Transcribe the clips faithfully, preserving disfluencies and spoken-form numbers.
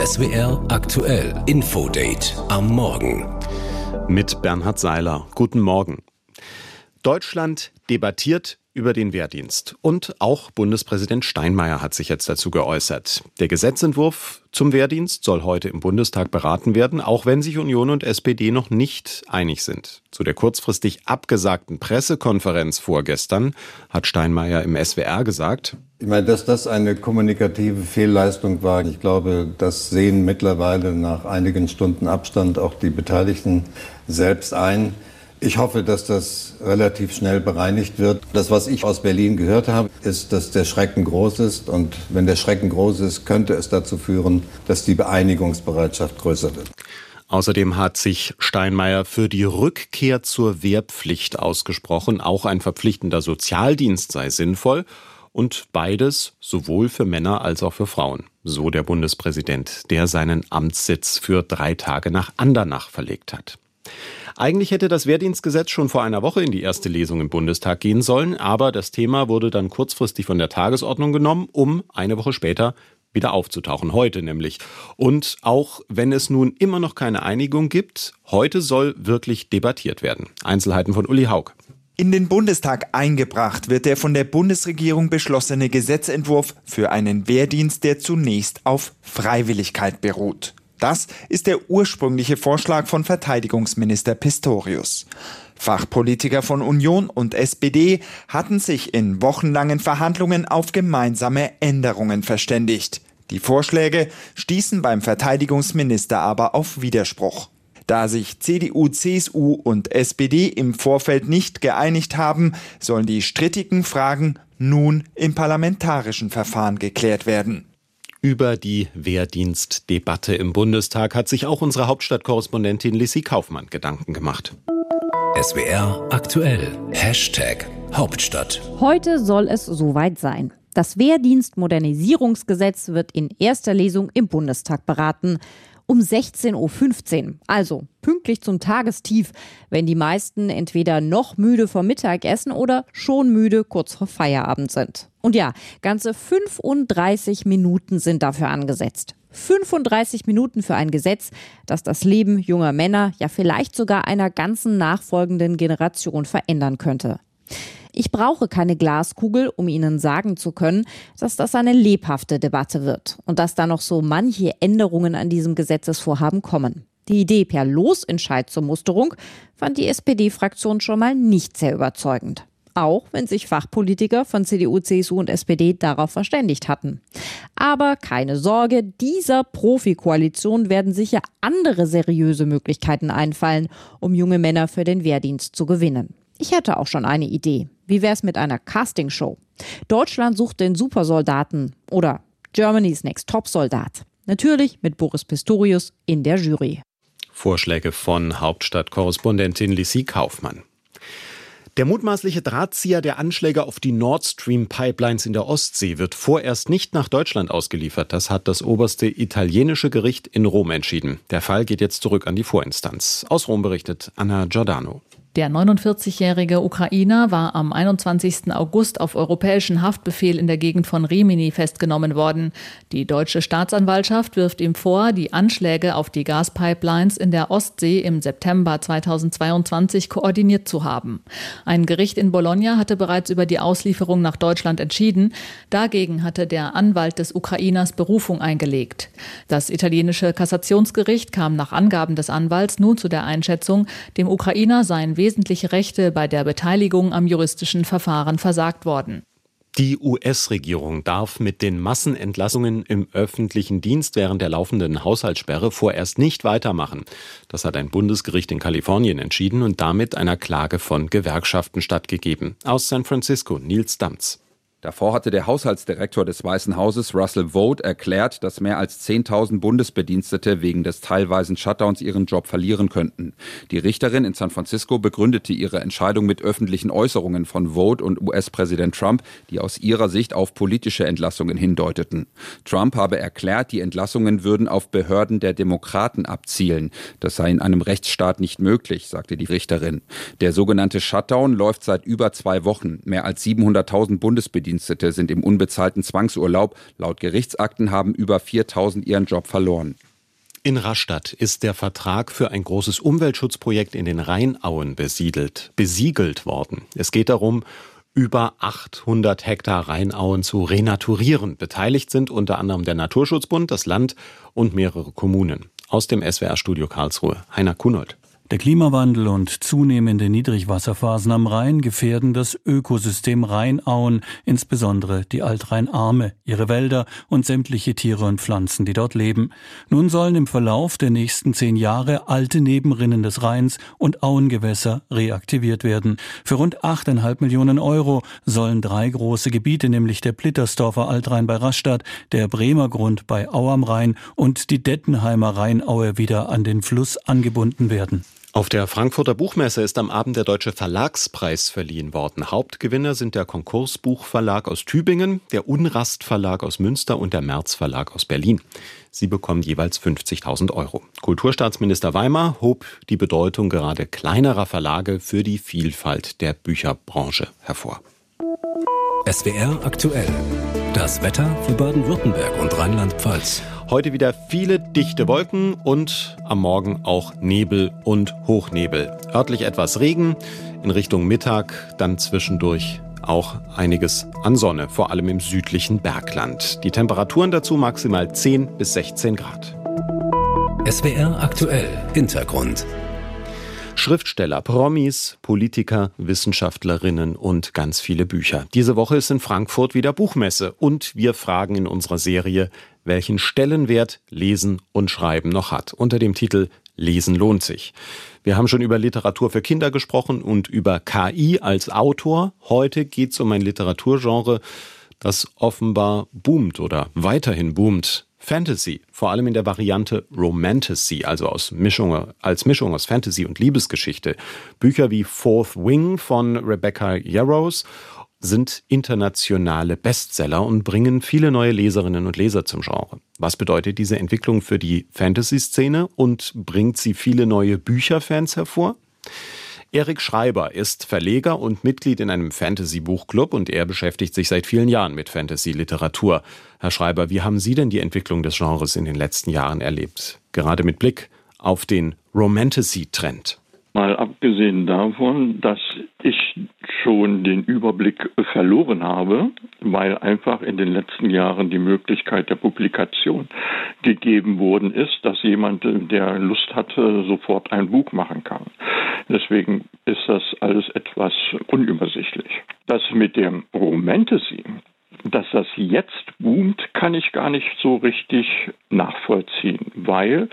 S W R aktuell Infodate am Morgen. Mit Bernhard Seiler. Guten Morgen. Deutschland debattiert über den Wehrdienst. Und auch Bundespräsident Steinmeier hat sich jetzt dazu geäußert. Der Gesetzentwurf zum Wehrdienst soll heute im Bundestag beraten werden, auch wenn sich Union und S P D noch nicht einig sind. Zu der kurzfristig abgesagten Pressekonferenz vorgestern hat Steinmeier im S W R gesagt: Ich meine, dass das eine kommunikative Fehlleistung war, ich glaube, das sehen mittlerweile nach einigen Stunden Abstand auch die Beteiligten selbst ein. Ich hoffe, dass das relativ schnell bereinigt wird. Das, was ich aus Berlin gehört habe, ist, dass der Schrecken groß ist. Und wenn der Schrecken groß ist, könnte es dazu führen, dass die Beeinigungsbereitschaft größer wird. Außerdem hat sich Steinmeier für die Rückkehr zur Wehrpflicht ausgesprochen. Auch ein verpflichtender Sozialdienst sei sinnvoll. Und beides sowohl für Männer als auch für Frauen. So der Bundespräsident, der seinen Amtssitz für drei Tage nach Andernach verlegt hat. Eigentlich hätte das Wehrdienstgesetz schon vor einer Woche in die erste Lesung im Bundestag gehen sollen, aber das Thema wurde dann kurzfristig von der Tagesordnung genommen, um eine Woche später wieder aufzutauchen, heute nämlich. Und auch wenn es nun immer noch keine Einigung gibt, heute soll wirklich debattiert werden. Einzelheiten von Uli Haug. In den Bundestag eingebracht wird der von der Bundesregierung beschlossene Gesetzentwurf für einen Wehrdienst, der zunächst auf Freiwilligkeit beruht. Das ist der ursprüngliche Vorschlag von Verteidigungsminister Pistorius. Fachpolitiker von Union und S P D hatten sich in wochenlangen Verhandlungen auf gemeinsame Änderungen verständigt. Die Vorschläge stießen beim Verteidigungsminister aber auf Widerspruch. Da sich C D U, C S U und S P D im Vorfeld nicht geeinigt haben, sollen die strittigen Fragen nun im parlamentarischen Verfahren geklärt werden. Über die Wehrdienstdebatte im Bundestag hat sich auch unsere Hauptstadtkorrespondentin Lissy Kaufmann Gedanken gemacht. S W R aktuell. Hashtag Hauptstadt. Heute soll es soweit sein. Das Wehrdienstmodernisierungsgesetz wird in erster Lesung im Bundestag beraten. Um sechzehn Uhr fünfzehn, also pünktlich zum Tagestief, wenn die meisten entweder noch müde vom Mittagessen oder schon müde kurz vor Feierabend sind. Und ja, ganze fünfunddreißig Minuten sind dafür angesetzt. fünfunddreißig Minuten für ein Gesetz, das das Leben junger Männer, ja vielleicht sogar einer ganzen nachfolgenden Generation verändern könnte. Ich brauche keine Glaskugel, um Ihnen sagen zu können, dass das eine lebhafte Debatte wird und dass da noch so manche Änderungen an diesem Gesetzesvorhaben kommen. Die Idee per Losentscheid zur Musterung fand die S P D-Fraktion schon mal nicht sehr überzeugend. Auch wenn sich Fachpolitiker von C D U, C S U und S P D darauf verständigt hatten. Aber keine Sorge, dieser Profikoalition werden sicher andere seriöse Möglichkeiten einfallen, um junge Männer für den Wehrdienst zu gewinnen. Ich hätte auch schon eine Idee. Wie wäre es mit einer Castingshow? Deutschland sucht den Supersoldaten oder Germany's Next Top-Soldat. Natürlich mit Boris Pistorius in der Jury. Vorschläge von Hauptstadtkorrespondentin Lissy Kaufmann. Der mutmaßliche Drahtzieher der Anschläge auf die Nord Stream-Pipelines in der Ostsee wird vorerst nicht nach Deutschland ausgeliefert. Das hat das oberste italienische Gericht in Rom entschieden. Der Fall geht jetzt zurück an die Vorinstanz. Aus Rom berichtet Anna Giordano. Der neunundvierzig-jährige Ukrainer war am einundzwanzigsten August auf europäischen Haftbefehl in der Gegend von Rimini festgenommen worden. Die deutsche Staatsanwaltschaft wirft ihm vor, die Anschläge auf die Gaspipelines in der Ostsee im September zweitausendzweiundzwanzig koordiniert zu haben. Ein Gericht in Bologna hatte bereits über die Auslieferung nach Deutschland entschieden. Dagegen hatte der Anwalt des Ukrainers Berufung eingelegt. Das italienische Kassationsgericht kam nach Angaben des Anwalts nun zu der Einschätzung, dem Ukrainer seien wesentliche Rechte bei der Beteiligung am juristischen Verfahren versagt worden. Die U S-Regierung darf mit den Massenentlassungen im öffentlichen Dienst während der laufenden Haushaltssperre vorerst nicht weitermachen. Das hat ein Bundesgericht in Kalifornien entschieden und damit einer Klage von Gewerkschaften stattgegeben. Aus San Francisco, Nils Damz. Davor hatte der Haushaltsdirektor des Weißen Hauses, Russell Vought, erklärt, dass mehr als zehntausend Bundesbedienstete wegen des teilweisen Shutdowns ihren Job verlieren könnten. Die Richterin in San Francisco begründete ihre Entscheidung mit öffentlichen Äußerungen von Vought und U S-Präsident Trump, die aus ihrer Sicht auf politische Entlassungen hindeuteten. Trump habe erklärt, die Entlassungen würden auf Behörden der Demokraten abzielen. Das sei in einem Rechtsstaat nicht möglich, sagte die Richterin. Der sogenannte Shutdown läuft seit über zwei Wochen. Mehr als siebenhunderttausend Bundesbedienstete Bundesbedienstete sind im unbezahlten Zwangsurlaub. Laut Gerichtsakten haben über viertausend ihren Job verloren. In Rastatt ist der Vertrag für ein großes Umweltschutzprojekt in den Rheinauen besiedelt, besiegelt worden. Es geht darum, über achthundert Hektar Rheinauen zu renaturieren. Beteiligt sind unter anderem der Naturschutzbund, das Land und mehrere Kommunen. Aus dem S W R-Studio Karlsruhe, Heiner Kunold. Der Klimawandel und zunehmende Niedrigwasserphasen am Rhein gefährden das Ökosystem Rheinauen, insbesondere die Altrheinarme, ihre Wälder und sämtliche Tiere und Pflanzen, die dort leben. Nun sollen im Verlauf der nächsten zehn Jahre alte Nebenrinnen des Rheins und Auengewässer reaktiviert werden. Für rund achteinhalb Millionen Euro sollen drei große Gebiete, nämlich der Blittersdorfer Altrhein bei Rastatt, der Bremer Grund bei Au am Rhein und die Dettenheimer Rheinaue wieder an den Fluss angebunden werden. Auf der Frankfurter Buchmesse ist am Abend der Deutsche Verlagspreis verliehen worden. Hauptgewinner sind der Konkursbuchverlag aus Tübingen, der Unrast Verlag aus Münster und der Merz Verlag aus Berlin. Sie bekommen jeweils fünfzigtausend Euro. Kulturstaatsminister Weimar hob die Bedeutung gerade kleinerer Verlage für die Vielfalt der Bücherbranche hervor. S W R aktuell. Das Wetter für Baden-Württemberg und Rheinland-Pfalz. Heute wieder viele dichte Wolken und am Morgen auch Nebel und Hochnebel. Örtlich etwas Regen, in Richtung Mittag dann zwischendurch auch einiges an Sonne, vor allem im südlichen Bergland. Die Temperaturen dazu maximal zehn bis sechzehn Grad. S W R aktuell Hintergrund. Schriftsteller, Promis, Politiker, Wissenschaftlerinnen und ganz viele Bücher. Diese Woche ist in Frankfurt wieder Buchmesse und wir fragen in unserer Serie, welchen Stellenwert Lesen und Schreiben noch hat, unter dem Titel Lesen lohnt sich. Wir haben schon über Literatur für Kinder gesprochen und über K I als Autor. Heute geht es um ein Literaturgenre, das offenbar boomt oder weiterhin boomt. Fantasy, vor allem in der Variante Romantasy, also aus Mischung, als Mischung aus Fantasy und Liebesgeschichte. Bücher wie Fourth Wing von Rebecca Yarros sind internationale Bestseller und bringen viele neue Leserinnen und Leser zum Genre. Was bedeutet diese Entwicklung für die Fantasy-Szene und bringt sie viele neue Bücherfans hervor? Erik Schreiber ist Verleger und Mitglied in einem Fantasy-Buchclub und er beschäftigt sich seit vielen Jahren mit Fantasy-Literatur. Herr Schreiber, wie haben Sie denn die Entwicklung des Genres in den letzten Jahren erlebt? Gerade mit Blick auf den Romantasy-Trend. Mal abgesehen davon, dass ich schon den Überblick verloren habe, weil einfach in den letzten Jahren die Möglichkeit der Publikation gegeben worden ist, dass jemand, der Lust hatte, sofort ein Buch machen kann. Deswegen ist das alles etwas unübersichtlich. Das mit dem Romantasy, dass das jetzt boomt, kann ich gar nicht so richtig nachvollziehen, weil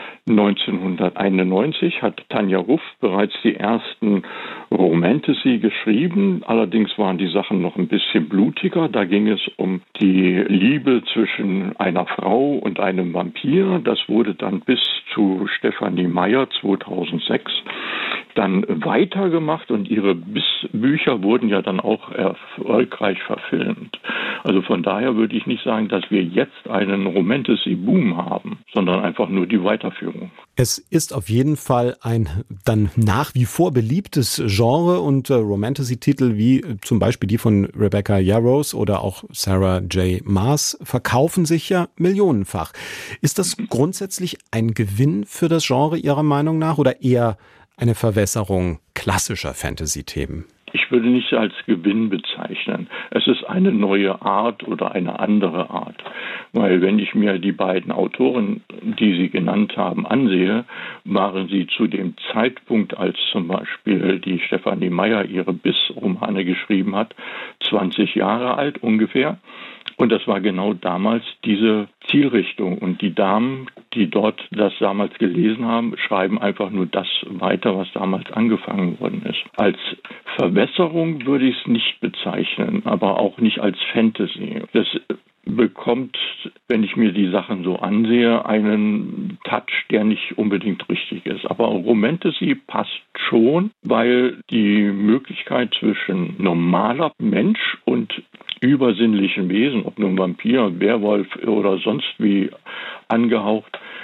neunzehnhunderteinundneunzig hat Tanja Ruff bereits die ersten Romantasy geschrieben. Allerdings waren die Sachen noch ein bisschen blutiger. Da ging es um die Liebe zwischen einer Frau und einem Vampir. Das wurde dann bis zu Stefanie Meyer zweitausendsechs dann weitergemacht und ihre Bücher wurden ja dann auch erfolgreich verfilmt. Also von daher würde ich nicht sagen, dass wir jetzt einen Romantasy-Boom haben, sondern einfach nur die Weiterführung. Es ist auf jeden Fall ein dann nach wie vor beliebtes Genre und äh, Romantasy-Titel wie äh, zum Beispiel die von Rebecca Yarros oder auch Sarah J. Maas verkaufen sich ja millionenfach. Ist das grundsätzlich ein Gewinn für das Genre Ihrer Meinung nach oder eher eine Verwässerung klassischer Fantasy-Themen? Ich würde nicht als Gewinn bezeichnen. Es ist eine neue Art oder eine andere Art. Weil wenn ich mir die beiden Autoren, die Sie genannt haben, ansehe, waren sie zu dem Zeitpunkt, als zum Beispiel die Stefanie Meyer ihre Biss-Romane geschrieben hat, zwanzig Jahre alt ungefähr. Und das war genau damals diese Zielrichtung. Und die Damen, die dort das damals gelesen haben, schreiben einfach nur das weiter, was damals angefangen worden ist. Als Verwässerung würde ich es nicht bezeichnen, aber auch nicht als Fantasy. Das bekommt, wenn ich mir die Sachen so ansehe, einen Touch, der nicht unbedingt richtig ist. Aber Romantasy passt schon, weil die Möglichkeit zwischen normaler Mensch und übersinnlichen Wesen, ob nun Vampir, Werwolf oder sonst wie angehaucht,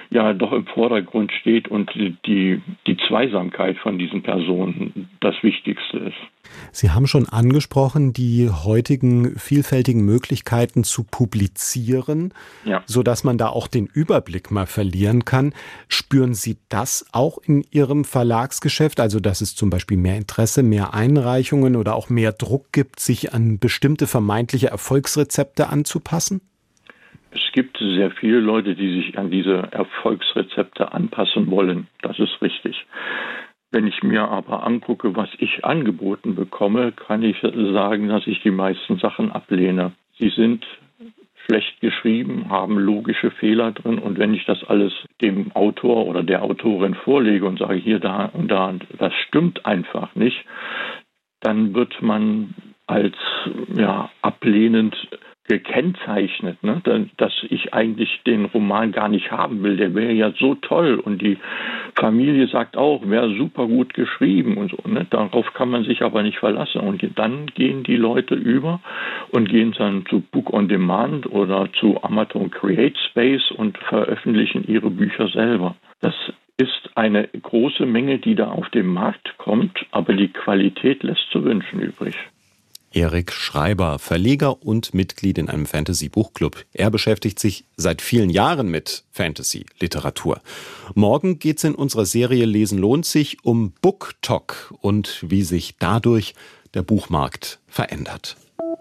ja doch im Vordergrund steht und die, die Zweisamkeit von diesen Personen das Wichtigste ist. Sie haben schon angesprochen, die heutigen vielfältigen Möglichkeiten zu publizieren, ja, sodass man da auch den Überblick mal verlieren kann. Spüren Sie das auch in Ihrem Verlagsgeschäft? Also, dass es zum Beispiel mehr Interesse, mehr Einreichungen oder auch mehr Druck gibt, sich an bestimmte vermeintliche Erfolgsrezepte anzupassen? Es gibt sehr viele Leute, die sich an diese Erfolgsrezepte anpassen wollen. Das ist richtig. Wenn ich mir aber angucke, was ich angeboten bekomme, kann ich sagen, dass ich die meisten Sachen ablehne. Sie sind schlecht geschrieben, haben logische Fehler drin und wenn ich das alles dem Autor oder der Autorin vorlege und sage, hier, da und da, das stimmt einfach nicht, dann wird man als ja, ablehnend gekennzeichnet, ne? Dass ich eigentlich den Roman gar nicht haben will. Der wäre ja so toll und die Familie sagt auch, wäre super gut geschrieben und so. Ne? Darauf kann man sich aber nicht verlassen. Und dann gehen die Leute über und gehen dann zu Book on Demand oder zu Amazon Create Space und veröffentlichen ihre Bücher selber. Das ist eine große Menge, die da auf den Markt kommt, aber die Qualität lässt zu wünschen übrig. Erik Schreiber, Verleger und Mitglied in einem Fantasy-Buchclub. Er beschäftigt sich seit vielen Jahren mit Fantasy-Literatur. Morgen geht's in unserer Serie Lesen lohnt sich um BookTok und wie sich dadurch der Buchmarkt verändert.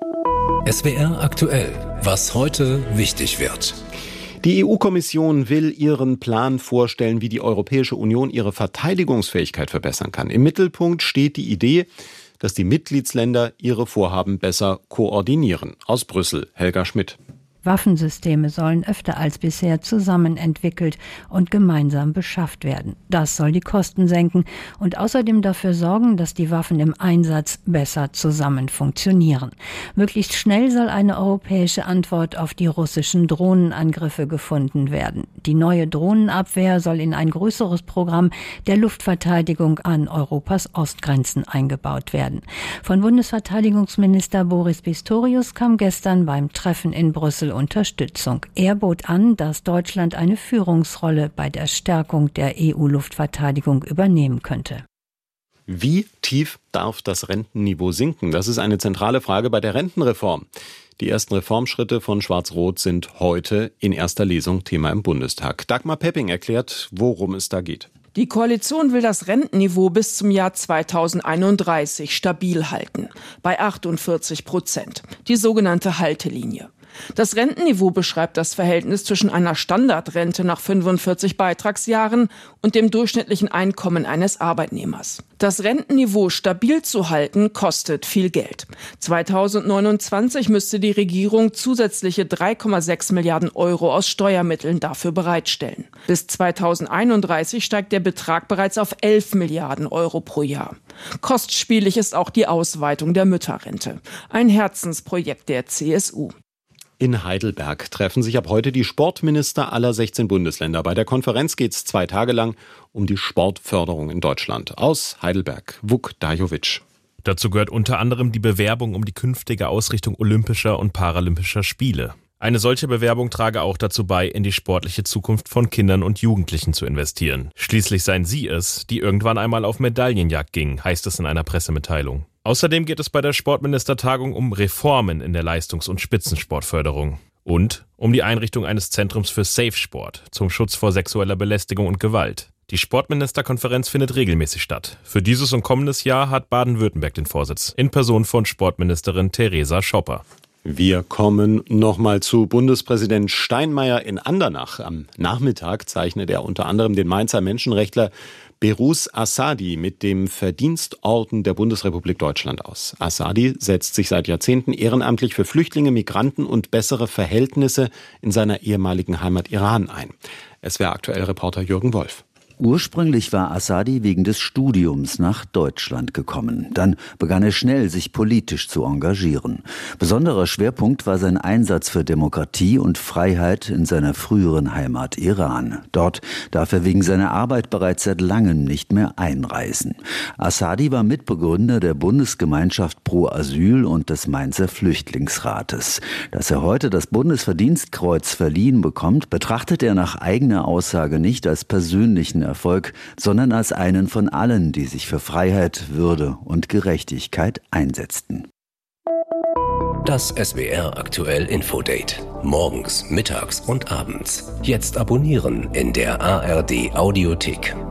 S W R aktuell, was heute wichtig wird. Die E U-Kommission will ihren Plan vorstellen, wie die Europäische Union ihre Verteidigungsfähigkeit verbessern kann. Im Mittelpunkt steht die Idee, dass die Mitgliedsländer ihre Vorhaben besser koordinieren. Aus Brüssel, Helga Schmidt. Waffensysteme sollen öfter als bisher zusammen entwickelt und gemeinsam beschafft werden. Das soll die Kosten senken und außerdem dafür sorgen, dass die Waffen im Einsatz besser zusammen funktionieren. Möglichst schnell soll eine europäische Antwort auf die russischen Drohnenangriffe gefunden werden. Die neue Drohnenabwehr soll in ein größeres Programm der Luftverteidigung an Europas Ostgrenzen eingebaut werden. Von Bundesverteidigungsminister Boris Pistorius kam gestern beim Treffen in Brüssel Unterstützung. Er bot an, dass Deutschland eine Führungsrolle bei der Stärkung der E U-Luftverteidigung übernehmen könnte. Wie tief darf das Rentenniveau sinken? Das ist eine zentrale Frage bei der Rentenreform. Die ersten Reformschritte von Schwarz-Rot sind heute in erster Lesung Thema im Bundestag. Dagmar Pepping erklärt, worum es da geht. Die Koalition will das Rentenniveau bis zum Jahr zweitausendeinunddreißig stabil halten, bei achtundvierzig Prozent, die sogenannte Haltelinie. Das Rentenniveau beschreibt das Verhältnis zwischen einer Standardrente nach fünfundvierzig Beitragsjahren und dem durchschnittlichen Einkommen eines Arbeitnehmers. Das Rentenniveau stabil zu halten, kostet viel Geld. zweitausendneunundzwanzig müsste die Regierung zusätzliche drei Komma sechs Milliarden Euro aus Steuermitteln dafür bereitstellen. Bis zweitausendeinunddreißig steigt der Betrag bereits auf elf Milliarden Euro pro Jahr. Kostspielig ist auch die Ausweitung der Mütterrente. Ein Herzensprojekt der C S U. In Heidelberg treffen sich ab heute die Sportminister aller sechzehn Bundesländer. Bei der Konferenz geht es zwei Tage lang um die Sportförderung in Deutschland. Aus Heidelberg, Vuk Dajovic. Dazu gehört unter anderem die Bewerbung um die künftige Ausrichtung olympischer und paralympischer Spiele. Eine solche Bewerbung trage auch dazu bei, in die sportliche Zukunft von Kindern und Jugendlichen zu investieren. Schließlich seien sie es, die irgendwann einmal auf Medaillenjagd gingen, heißt es in einer Pressemitteilung. Außerdem geht es bei der Sportministertagung um Reformen in der Leistungs- und Spitzensportförderung und um die Einrichtung eines Zentrums für Safe Sport zum Schutz vor sexueller Belästigung und Gewalt. Die Sportministerkonferenz findet regelmäßig statt. Für dieses und kommendes Jahr hat Baden-Württemberg den Vorsitz, in Person von Sportministerin Theresa Schopper. Wir kommen nochmal zu Bundespräsident Steinmeier in Andernach. Am Nachmittag zeichnet er unter anderem den Mainzer Menschenrechtler Behrouz Assadi mit dem Verdienstorden der Bundesrepublik Deutschland aus. Assadi setzt sich seit Jahrzehnten ehrenamtlich für Flüchtlinge, Migranten und bessere Verhältnisse in seiner ehemaligen Heimat Iran ein. S W R aktuell Reporter Jürgen Wolf. Ursprünglich war Assadi wegen des Studiums nach Deutschland gekommen. Dann begann er schnell, sich politisch zu engagieren. Besonderer Schwerpunkt war sein Einsatz für Demokratie und Freiheit in seiner früheren Heimat Iran. Dort darf er wegen seiner Arbeit bereits seit langem nicht mehr einreisen. Assadi war Mitbegründer der Bundesgemeinschaft Pro Asyl und des Mainzer Flüchtlingsrates. Dass er heute das Bundesverdienstkreuz verliehen bekommt, betrachtet er nach eigener Aussage nicht als persönlichen Erfolg, sondern als einen von allen, die sich für Freiheit, Würde und Gerechtigkeit einsetzten. Das S W R Aktuell Infodate. Morgens, mittags und abends. Jetzt abonnieren in der A R D Audiothek.